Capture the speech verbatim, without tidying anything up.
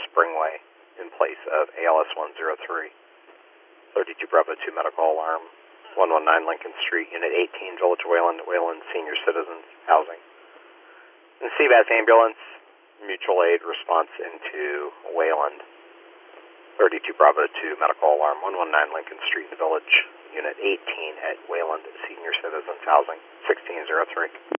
Springway in place of A L S one oh three. thirty-two Bravo two medical alarm, one one nine Lincoln Street, Unit eighteen, Village Wayland, Wayland Senior Citizens Housing. And C V A S ambulance, mutual aid response into Wayland. thirty-two Bravo two medical alarm, one one nine Lincoln Street, the Village, Unit eighteen at Wayland Senior Citizens Housing, sixteen oh three.